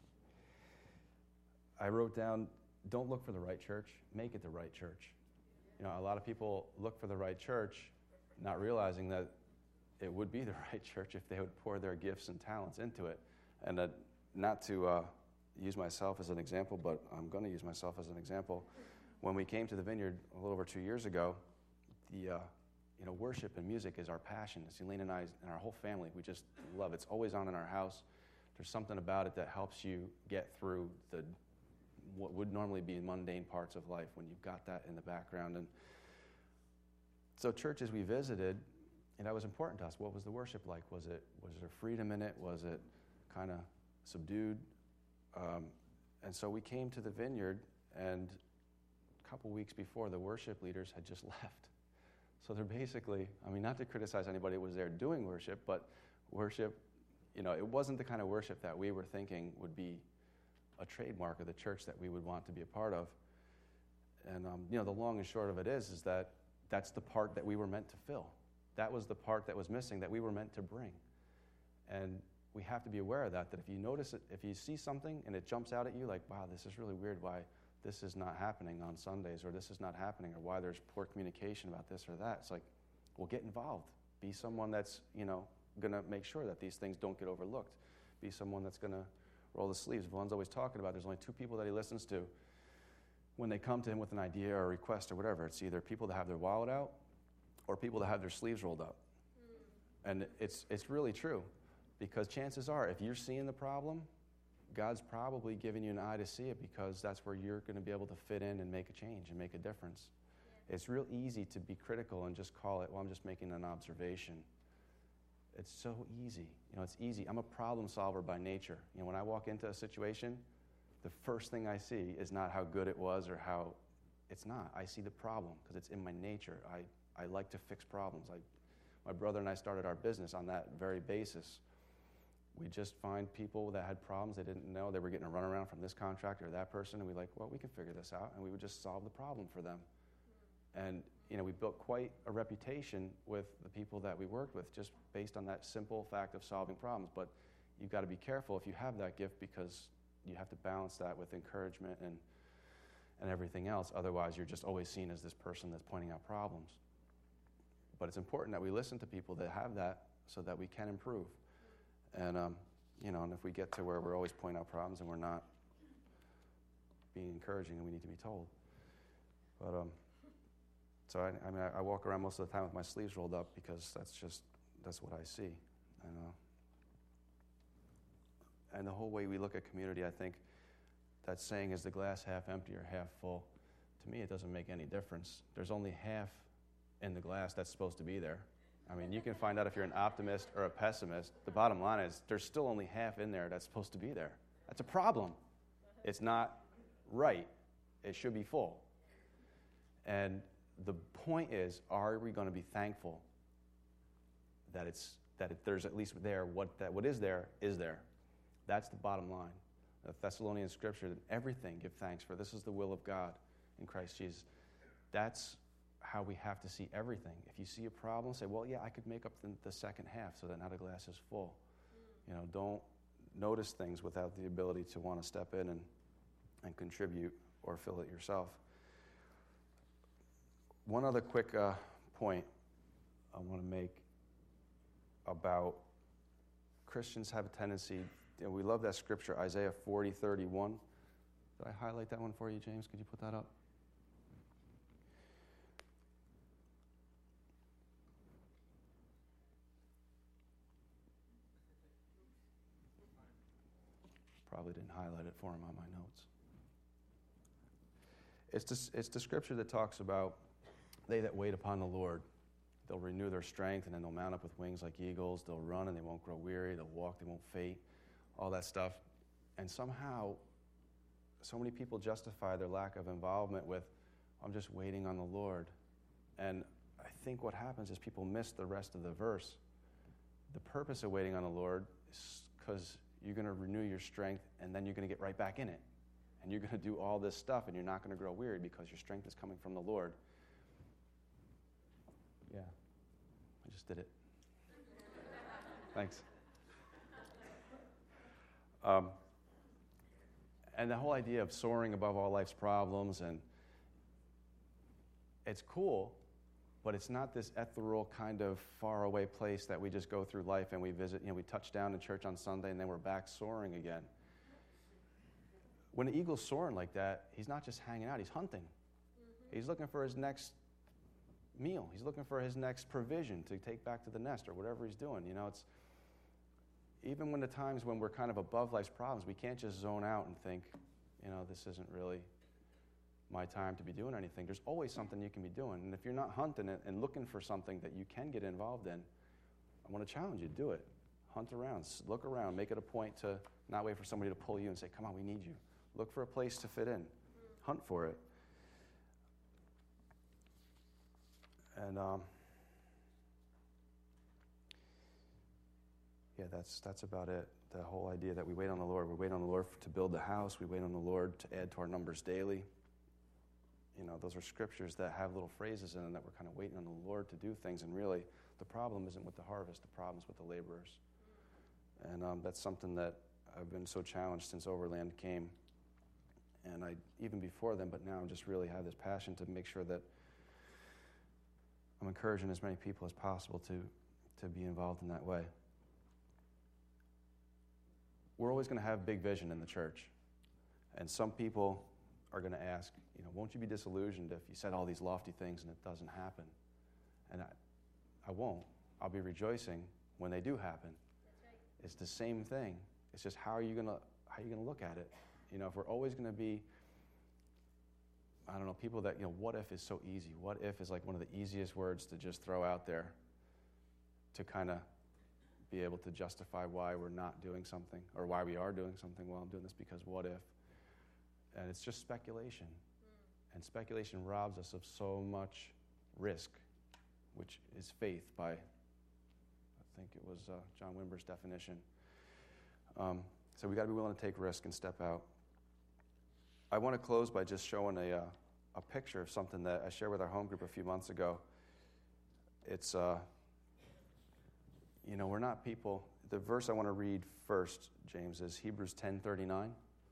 I wrote down, don't look for the right church, make it the right church. You know, a lot of people look for the right church, not realizing that it would be the right church if they would pour their gifts and talents into it. And that, not to uh, use myself as an example, but I'm going to use myself as an example. When we came to the Vineyard a little over two years ago, the uh, you know worship and music is our passion. Celine and I and our whole family, we just love it. It's always on in our house. There's something about it that helps you get through the what would normally be mundane parts of life when you've got that in the background. And so churches we visited, and that was important to us. What was the worship like? Was it was there freedom in it? Was it kind of subdued? Um, and so we came to the Vineyard, and a couple weeks before, the worship leaders had just left. So they're basically, I mean, not to criticize anybody who was there doing worship, but worship, you know, it wasn't the kind of worship that we were thinking would be a trademark of the church that we would want to be a part of. And, um, you know, the long and short of it is, is that that's the part that we were meant to fill. That was the part that was missing that we were meant to bring. And we have to be aware of that, that if you notice it, if you see something and it jumps out at you like, wow, this is really weird, why this is not happening on Sundays, or this is not happening, or why there's poor communication about this or that. It's like, well, get involved. Be someone that's, you know, going to make sure that these things don't get overlooked. Be someone that's going to roll the sleeves. Vaughn's always talking about there's only two people that he listens to when they come to him with an idea or a request or whatever. It's either people that have their wallet out or people that have their sleeves rolled up. Mm. And it's it's really true, because chances are, if you're seeing the problem, God's probably giving you an eye to see it, because that's where you're going to be able to fit in and make a change and make a difference. Yeah. It's real easy to be critical and just call it, well, I'm just making an observation. It's so easy. You know, it's easy. I'm a problem solver by nature. You know, when I walk into a situation, the first thing I see is not how good it was or how it's not. I see the problem because it's in my nature. I, I like to fix problems. I, my brother and I started our business on that very basis. We just find people that had problems they didn't know. They were getting a runaround from this contractor or that person, and we like, well, we can figure this out, and we would just solve the problem for them. And you know, we built quite a reputation with the people that we worked with just based on that simple fact of solving problems. But you've got to be careful if you have that gift, because you have to balance that with encouragement and and everything else. Otherwise, you're just always seen as this person that's pointing out problems. But it's important that we listen to people that have that so that we can improve. And, um, you know, and if we get to where we're always pointing out problems and we're not being encouraging, and we need to be told. But, um, so I, I mean, I, I walk around most of the time with my sleeves rolled up, because that's just, that's what I see. And, uh, and the whole way we look at community, I think that saying, is the glass half empty or half full? To me, it doesn't make any difference. There's only half in the glass that's supposed to be there. I mean, you can find out if you're an optimist or a pessimist. The bottom line is there's still only half in there that's supposed to be there. That's a problem. It's not right. It should be full. And the point is, are we going to be thankful that it's that it, there's at least there what that what is there is there? That's the bottom line. The Thessalonian scripture, that everything give thanks, for this is the will of God in Christ Jesus. That's how we have to see everything. If you see a problem, say, well, yeah, I could make up the, the second half so that now the glass is full. You know, don't notice things without the ability to want to step in and, and contribute or fill it yourself. One other quick uh, point I want to make about Christians have a tendency, you know, we love that scripture, Isaiah forty thirty-one. Did I highlight that one for you, James? Could you put that up? Probably didn't highlight it for him on my notes. It's the, it's the scripture that talks about they that wait upon the Lord, they'll renew their strength, and then they'll mount up with wings like eagles. They'll run and they won't grow weary. They'll walk, they won't faint, all that stuff. And somehow, so many people justify their lack of involvement with, I'm just waiting on the Lord. And I think what happens is people miss the rest of the verse. The purpose of waiting on the Lord is because you're going to renew your strength, and then you're going to get right back in it. And you're going to do all this stuff, and you're not going to grow weary because your strength is coming from the Lord. Yeah, I just did it. Thanks. Um, and the whole idea of soaring above all life's problems, and it's cool, but it's not this ethereal kind of faraway place that we just go through life and we visit, you know, we touch down in church on Sunday and then we're back soaring again. When an eagle's soaring like that, he's not just hanging out, he's hunting. Mm-hmm. He's looking for his next meal. He's looking for his next provision to take back to the nest or whatever he's doing. You know, it's even when the times when we're kind of above life's problems, we can't just zone out and think, you know, this isn't really my time to be doing anything. There's always something you can be doing. And if you're not hunting it and looking for something that you can get involved in, I want to challenge you, do it. Hunt around, look around, make it a point to not wait for somebody to pull you and say, come on, we need you. Look for a place to fit in. Hunt for it. And um, yeah, that's that's about it. The whole idea that we wait on the Lord. We wait on the Lord to build the house. We wait on the Lord to add to our numbers daily. You know, those are scriptures that have little phrases in them that we're kind of waiting on the Lord to do things. And really, the problem isn't with the harvest. The problem is with the laborers. And um, that's something that I've been so challenged since Overland came. And I, even before then, but now I just really have this passion to make sure that I'm encouraging as many people as possible to, to be involved in that way. We're always going to have big vision in the church. And some people are going to ask, you know, won't you be disillusioned if you said all these lofty things and it doesn't happen? And I, I won't. I'll be rejoicing when they do happen. That's right. It's the same thing. It's just how are you going to how are you going to look at it? You know, if we're always going to be, I don't know, people that, you know, what if is so easy. What if is like one of the easiest words to just throw out there to kind of be able to justify why we're not doing something or why we are doing something. Well, I'm doing this because what if? And it's just speculation. Mm. And speculation robs us of so much risk, which is faith by, I think it was uh, John Wimber's definition. Um, so we got to be willing to take risk and step out. I want to close by just showing a, uh, a picture of something that I shared with our home group a few months ago. It's, uh, you know, we're not people. The verse I want to read first, James, is Hebrews ten thirty-nine.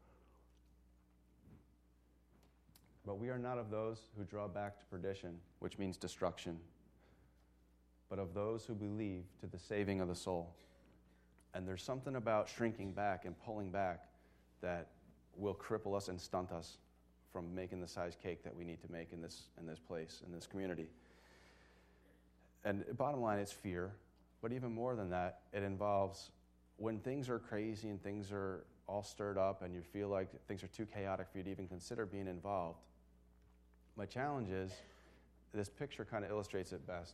But we are not of those who draw back to perdition, which means destruction, but of those who believe to the saving of the soul. And there's something about shrinking back and pulling back that will cripple us and stunt us from making the size cake that we need to make in this in this place, in this community. And bottom line, it's fear. But even more than that, it involves when things are crazy and things are all stirred up and you feel like things are too chaotic for you to even consider being involved. My challenge is, this picture kind of illustrates it best.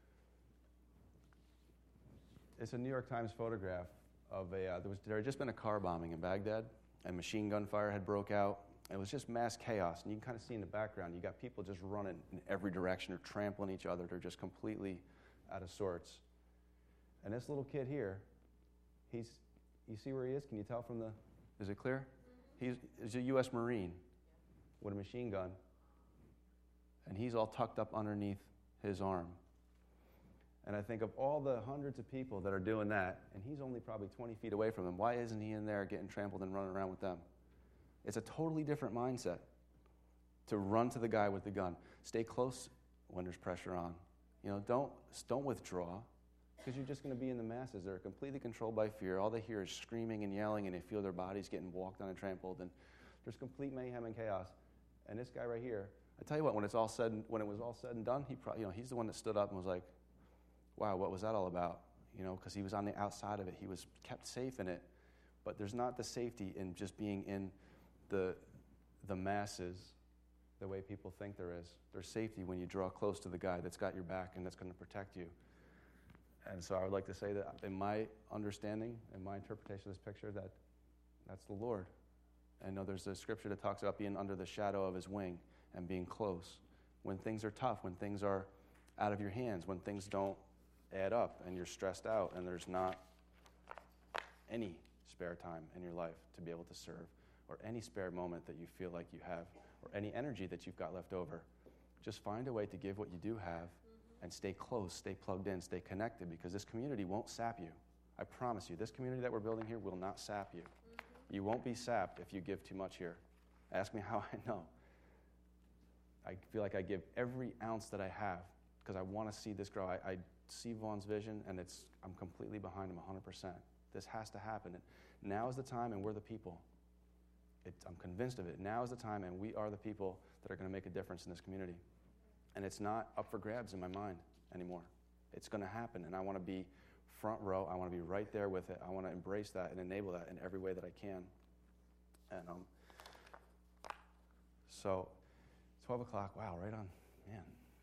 It's a New York Times photograph of a, uh, there was there had just been a car bombing in Baghdad, and machine gun fire had broke out. It was just mass chaos, and you can kind of see in the background, you got people just running in every direction or trampling each other. They're just completely out of sorts. And this little kid here, he's, you see where he is? Can you tell from the, is it clear? Mm-hmm. He's, he's a U S Marine with a machine gun, and he's all tucked up underneath his arm. And I think of all the hundreds of people that are doing that, and he's only probably twenty feet away from them, why isn't he in there getting trampled and running around with them? It's a totally different mindset to run to the guy with the gun. Stay close when there's pressure on. You know, don't, don't withdraw, because you're just going to be in the masses. They're completely controlled by fear. All they hear is screaming and yelling, and they feel their bodies getting walked on and trampled, and there's complete mayhem and chaos. And this guy right here, I tell you what, when it's all said, and, when it was all said and done, he probably, you know, he's the one that stood up and was like, wow, what was that all about? You know, because he was on the outside of it. He was kept safe in it. But there's not the safety in just being in the the masses the way people think there is. There's safety when you draw close to the guy that's got your back and that's going to protect you. And so I would like to say that in my understanding, in my interpretation of this picture, that that's the Lord. I know there's a scripture that talks about being under the shadow of his wing and being close. When things are tough, when things are out of your hands, when things don't add up and you're stressed out and there's not any spare time in your life to be able to serve, or any spare moment that you feel like you have, or any energy that you've got left over, just find a way to give what you do have mm-hmm. and stay close, stay plugged in, stay connected, because this community won't sap you. I promise you, this community that we're building here will not sap you. Mm-hmm. You won't be sapped if you give too much here. Ask me how I know. I feel like I give every ounce that I have because I want to see this grow. I, I see Vaughn's vision, and it's I'm completely behind him one hundred percent. This has to happen. And now is the time, and we're the people. It, I'm convinced of it. Now is the time, and we are the people that are going to make a difference in this community. And it's not up for grabs in my mind anymore. It's going to happen, and I want to be front row. I want to be right there with it. I want to embrace that and enable that in every way that I can. And um, So twelve o'clock, wow, right on, man.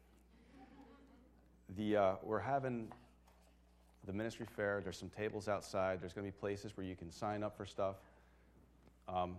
The, uh, we're having the ministry fair. There's some tables outside. There's going to be places where you can sign up for stuff. Um,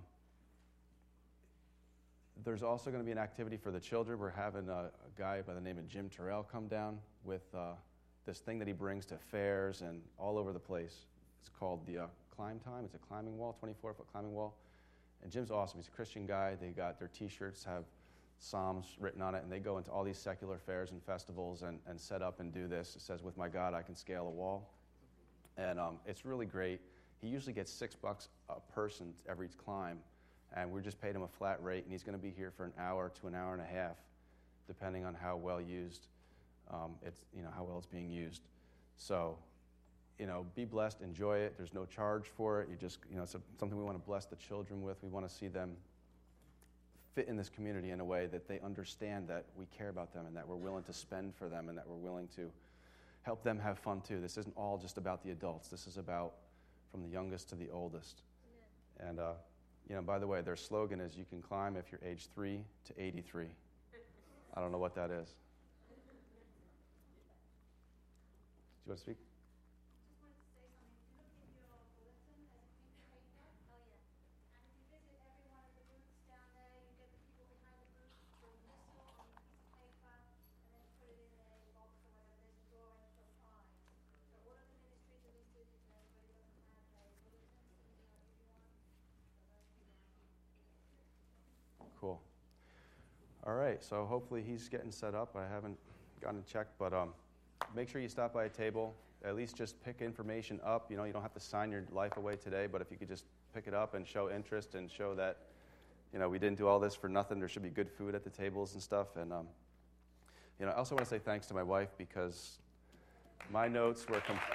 there's also going to be an activity for the children. We're having a, a guy by the name of Jim Terrell come down with uh, this thing that he brings to fairs and all over the place. It's called the uh, Climb Time. It's a climbing wall, twenty-four foot climbing wall. And Jim's awesome. He's a Christian guy. They got their T-shirts have Psalms written on it, and they go into all these secular fairs and festivals and, and set up and do this. It says, "With my God, I can scale a wall." And um, it's really great. He usually gets six bucks a person every climb, and we just paid him a flat rate, and he's going to be here for an hour to an hour and a half, depending on how well used um, it's, you know, how well it's being used. So, you know, be blessed, enjoy it. There's no charge for it. You just, you know, it's a, something we want to bless the children with. We want to see them fit in this community in a way that they understand that we care about them and that we're willing to spend for them and that we're willing to help them have fun too. This isn't all just about the adults. This is about from the youngest to the oldest. Amen. And, uh, you know, by the way, their slogan is, "You can climb if you're age three to eighty-three. I don't know what that is. Do you want to speak? Cool. All right, so hopefully he's getting set up. I haven't gotten a check, but um, make sure you stop by a table. At least just pick information up. You know, you don't have to sign your life away today, but if you could just pick it up and show interest and show that, you know, we didn't do all this for nothing. There should be good food at the tables and stuff. And, um, you know, I also want to say thanks to my wife because my notes were com-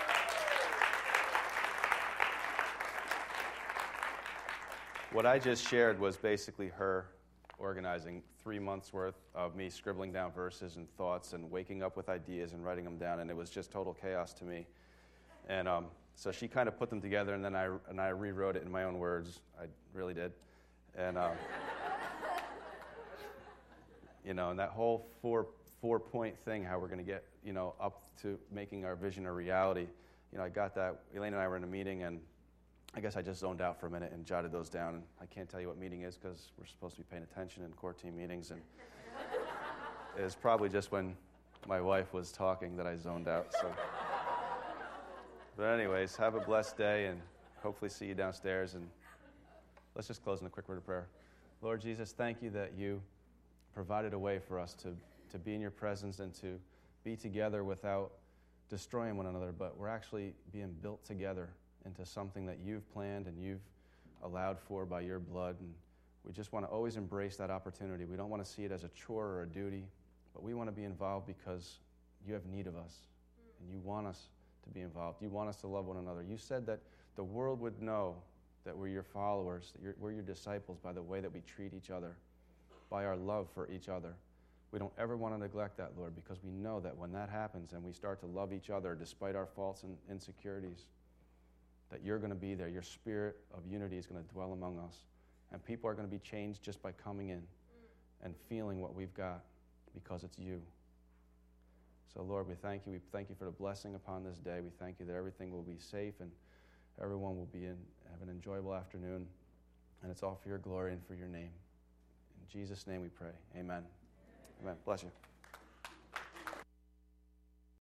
What I just shared was basically her organizing three months worth of me scribbling down verses and thoughts and waking up with ideas and writing them down, and it was just total chaos to me. And um, so she kind of put them together, and then I and I rewrote it in my own words. I really did. And um, you know, and that whole four four point thing, how we're going to get, you know, up to making our vision a reality. You know, I got that. Elaine and I were in a meeting, and I guess I just zoned out for a minute and jotted those down. I can't tell you what meeting is because we're supposed to be paying attention in core team meetings. And it was probably just when my wife was talking that I zoned out. So, but anyways, have a blessed day and hopefully see you downstairs. And let's just close in a quick word of prayer. Lord Jesus, thank you that you provided a way for us to, to be in your presence and to be together without destroying one another, but we're actually being built together into something that you've planned and you've allowed for by your blood. And we just want to always embrace that opportunity. We don't want to see it as a chore or a duty, but we want to be involved because you have need of us and you want us to be involved. You want us to love one another. You said that the world would know that we're your followers, that you're, we're your disciples by the way that we treat each other, by our love for each other. We don't ever want to neglect that, Lord, because we know that when that happens and we start to love each other despite our faults and insecurities, that you're going to be there. Your spirit of unity is going to dwell among us. And people are going to be changed just by coming in and feeling what we've got because it's you. So, Lord, we thank you. We thank you for the blessing upon this day. We thank you that everything will be safe and everyone will be in, have an enjoyable afternoon. And it's all for your glory and for your name. In Jesus' name we pray. Amen. Amen. Bless you.